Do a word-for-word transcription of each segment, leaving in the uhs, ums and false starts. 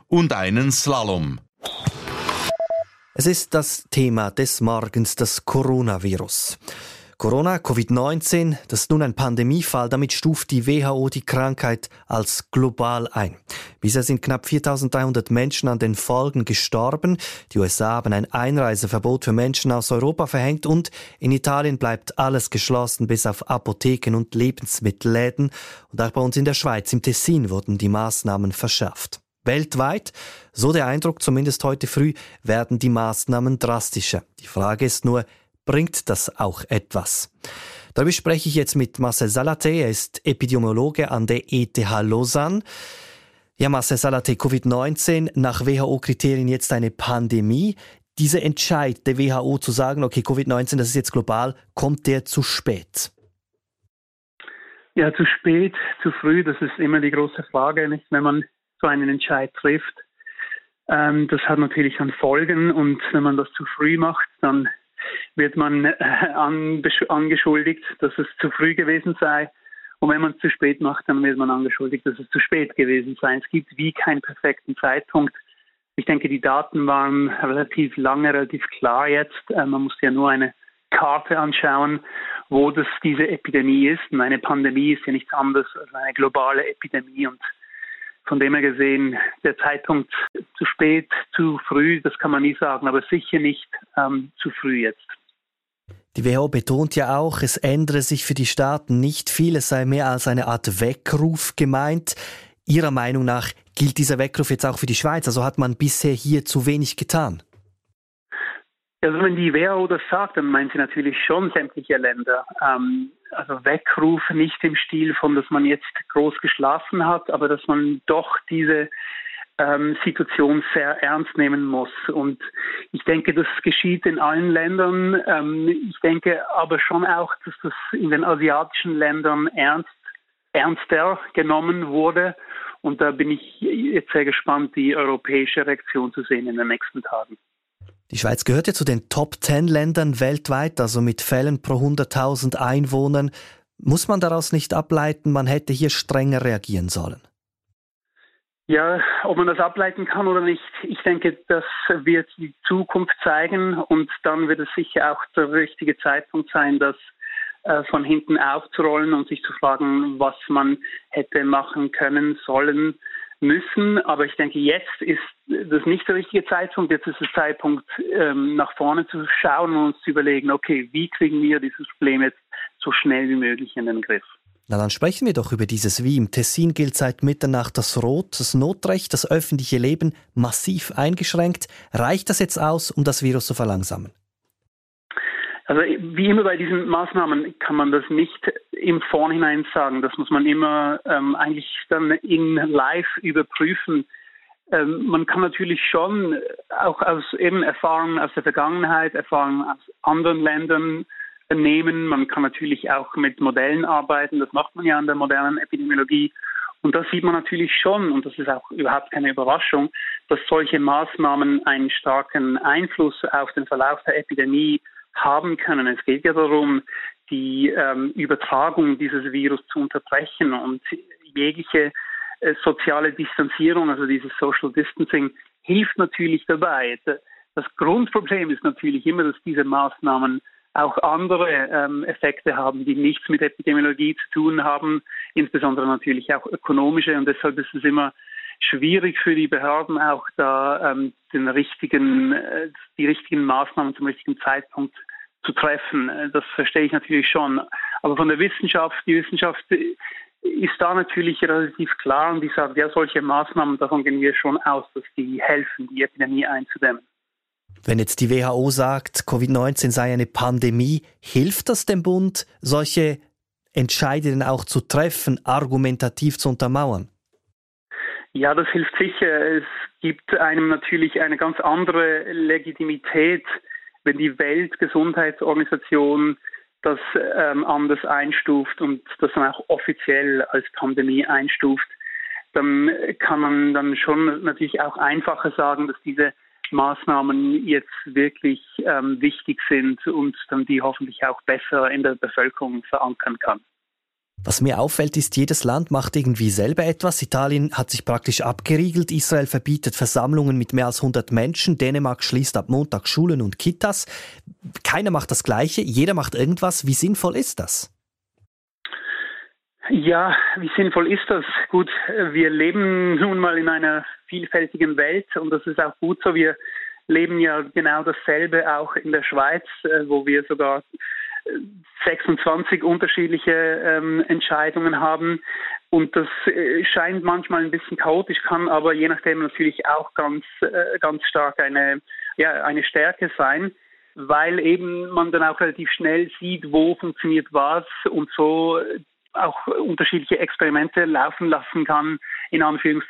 und einen Slalom. Es ist das Thema des Morgens, das Coronavirus. Corona, Covid neunzehn, das ist nun ein Pandemiefall. Damit stuft die W H O die Krankheit als global ein. Bisher sind knapp viertausenddreihundert Menschen an den Folgen gestorben. Die U S A haben ein Einreiseverbot für Menschen aus Europa verhängt und in Italien bleibt alles geschlossen, bis auf Apotheken und Lebensmittelläden. Und auch bei uns in der Schweiz, im Tessin, wurden die Maßnahmen verschärft. Weltweit, so der Eindruck zumindest heute früh, werden die Maßnahmen drastischer. Die Frage ist nur, bringt das auch etwas? Darüber spreche ich jetzt mit Marcel Salaté. Er ist Epidemiologe an der E T H Lausanne. Ja, Marcel Salaté, Covid neunzehn, nach W H O-Kriterien jetzt eine Pandemie. Dieser Entscheid der W H O zu sagen, okay, Covid neunzehn, das ist jetzt global, kommt der zu spät? Ja, zu spät, zu früh, das ist immer die große Frage, nicht, wenn man so einen Entscheid trifft. Ähm, das hat natürlich dann Folgen und wenn man das zu früh macht, dann wird man äh, angeschuldigt, dass es zu früh gewesen sei. Und wenn man es zu spät macht, dann wird man angeschuldigt, dass es zu spät gewesen sei. Es gibt wie keinen perfekten Zeitpunkt. Ich denke, die Daten waren relativ lange, relativ klar jetzt. Äh, man muss ja nur eine Karte anschauen, wo das diese Epidemie ist. Und eine Pandemie ist ja nichts anderes als eine globale Epidemie. Und von dem her gesehen, der Zeitpunkt zu spät, zu früh, das kann man nie sagen, aber sicher nicht ähm, zu früh jetzt. Die W H O betont ja auch, es ändere sich für die Staaten nicht viel, es sei mehr als eine Art Weckruf gemeint. Ihrer Meinung nach gilt dieser Weckruf jetzt auch für die Schweiz? Also hat man bisher hier zu wenig getan? Also wenn die W H O das sagt, dann meint sie natürlich schon sämtliche Länder. Ähm, also Weckruf nicht im Stil von, dass man jetzt groß geschlafen hat, aber dass man doch diese ähm, Situation sehr ernst nehmen muss. Und ich denke, das geschieht in allen Ländern. Ähm, ich denke aber schon auch, dass das in den asiatischen Ländern ernst, ernster genommen wurde. Und da bin ich jetzt sehr gespannt, die europäische Reaktion zu sehen in den nächsten Tagen. Die Schweiz gehört ja zu den Top zehn Ländern weltweit, also mit Fällen pro hunderttausend Einwohnern. Muss man daraus nicht ableiten, man hätte hier strenger reagieren sollen? Ja, ob man das ableiten kann oder nicht, ich denke, das wird die Zukunft zeigen und dann wird es sicher auch der richtige Zeitpunkt sein, das äh, von hinten aufzurollen und sich zu fragen, was man hätte machen können, sollen, müssen. Aber ich denke, jetzt ist das nicht der richtige Zeitpunkt. Jetzt ist der Zeitpunkt, ähm, nach vorne zu schauen und uns zu überlegen, okay, wie kriegen wir dieses Problem jetzt so schnell wie möglich in den Griff? Na, dann sprechen wir doch über dieses Wie. Im Tessin gilt seit Mitternacht das Rot, das Notrecht, das öffentliche Leben massiv eingeschränkt. Reicht das jetzt aus, um das Virus zu verlangsamen? Also wie immer bei diesen Maßnahmen kann man das nicht im Vorhinein sagen. Das muss man immer ähm, eigentlich dann in live überprüfen. Ähm, man kann natürlich schon auch aus eben Erfahrungen aus der Vergangenheit, Erfahrungen aus anderen Ländern nehmen. Man kann natürlich auch mit Modellen arbeiten. Das macht man ja in der modernen Epidemiologie. Und das sieht man natürlich schon, und das ist auch überhaupt keine Überraschung, dass solche Maßnahmen einen starken Einfluss auf den Verlauf der Epidemie haben können. Es geht ja darum, die ähm, Übertragung dieses Virus zu unterbrechen und jegliche äh, soziale Distanzierung, also dieses Social Distancing, hilft natürlich dabei. Das Grundproblem ist natürlich immer, dass diese Maßnahmen auch andere ähm, Effekte haben, die nichts mit Epidemiologie zu tun haben, insbesondere natürlich auch ökonomische, und deshalb ist es immer schwierig für die Behörden auch da ähm, den richtigen, äh, die richtigen Maßnahmen zum richtigen Zeitpunkt zu treffen. Das verstehe ich natürlich schon. Aber von der Wissenschaft, die Wissenschaft ist da natürlich relativ klar und die sagt, ja, solche Maßnahmen, davon gehen wir schon aus, dass die helfen, die Epidemie einzudämmen. Wenn jetzt die W H O sagt, Covid neunzehn sei eine Pandemie, hilft das dem Bund, solche Entscheidungen auch zu treffen, argumentativ zu untermauern? Ja, das hilft sicher. Es gibt einem natürlich eine ganz andere Legitimität, wenn die Weltgesundheitsorganisation das ähm, anders einstuft und das dann auch offiziell als Pandemie einstuft. Dann kann man dann schon natürlich auch einfacher sagen, dass diese Maßnahmen jetzt wirklich ähm, wichtig sind und dann die hoffentlich auch besser in der Bevölkerung verankern kann. Was mir auffällt, ist, jedes Land macht irgendwie selber etwas. Italien hat sich praktisch abgeriegelt. Israel verbietet Versammlungen mit mehr als hundert Menschen. Dänemark schließt ab Montag Schulen und Kitas. Keiner macht das Gleiche. Jeder macht irgendwas. Wie sinnvoll ist das? Ja, wie sinnvoll ist das? Gut, wir leben nun mal in einer vielfältigen Welt und das ist auch gut so. Wir leben ja genau dasselbe auch in der Schweiz, wo wir sogar sechsundzwanzig unterschiedliche ähm, Entscheidungen haben und das äh, scheint manchmal ein bisschen chaotisch, kann aber je nachdem natürlich auch ganz äh, ganz stark eine ja eine Stärke sein, weil eben man dann auch relativ schnell sieht, wo funktioniert was und so auch unterschiedliche Experimente laufen lassen kann, in Anführungszeichen.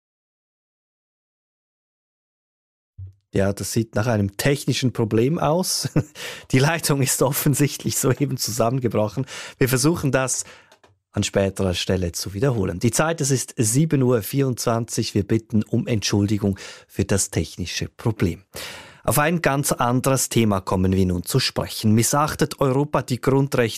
Ja, das sieht nach einem technischen Problem aus. Die Leitung ist offensichtlich soeben zusammengebrochen. Wir versuchen das an späterer Stelle zu wiederholen. Die Zeit, es ist sieben Uhr vierundzwanzig. Wir bitten um Entschuldigung für das technische Problem. Auf ein ganz anderes Thema kommen wir nun zu sprechen. Missachtet Europa die Grundrechte